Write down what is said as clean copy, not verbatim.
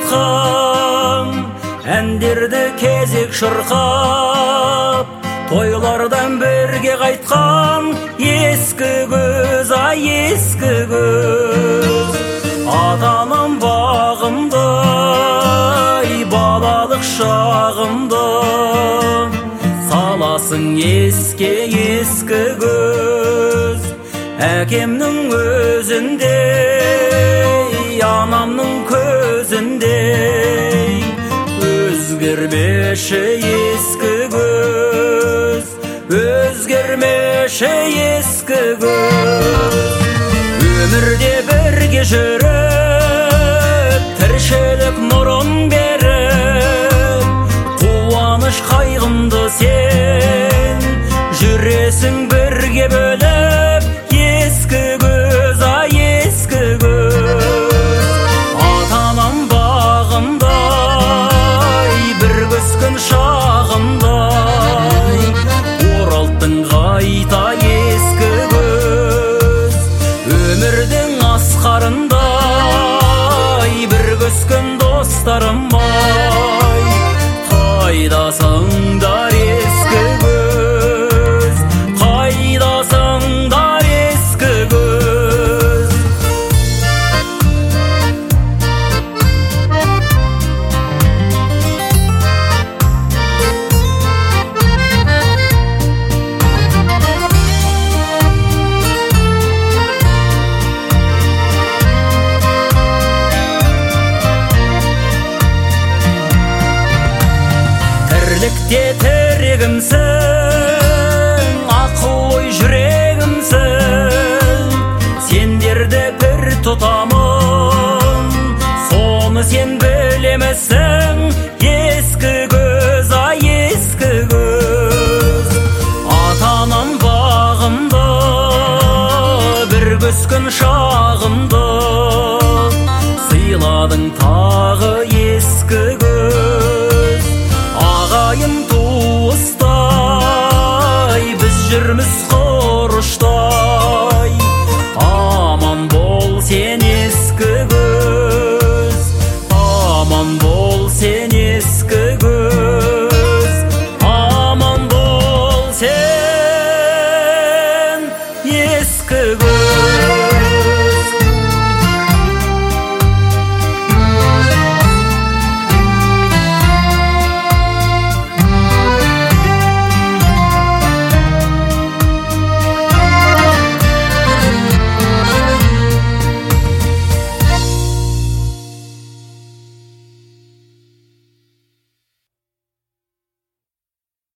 айтқан әндерді кезек шырқап, тойлардан бірге қайтқан ескі көз, ай ескі көз. Ата-анам бағымдай балалық шағымды саласың еске ескі көз. Әкемнің өзіндей, анамның көзіндей өзгермеші ескі көз, өзгермеші ескі көз. Өмірде бірге жүріп, тіршілік нұрын беріп, қуаныш қайғымды сен жүресің бірге бөліп, ескі көз, ай ескі көз. Ата-анам бағымдай бір көскен шағымдай оралттың қайта ескі көз. Өмірдің асқарындай бір көскен достарым бай, қайдасыңдар ескі көз, қайдасыңдар ескі көз. Тірлікте тірегімсің, ақыл-ой жүрегімсің, сендерді бір тұтамын, соны сен білемесің, ескі көз, ай ескі көз. Ата-анам бағымды бір көскен шағымды сыйладың тағы ескі көз. Ағайын туыстай біз жүрміз құрыштай, аман бол сен ескі көз, аман бол сен ескі көз, аман бол сен ескі көз.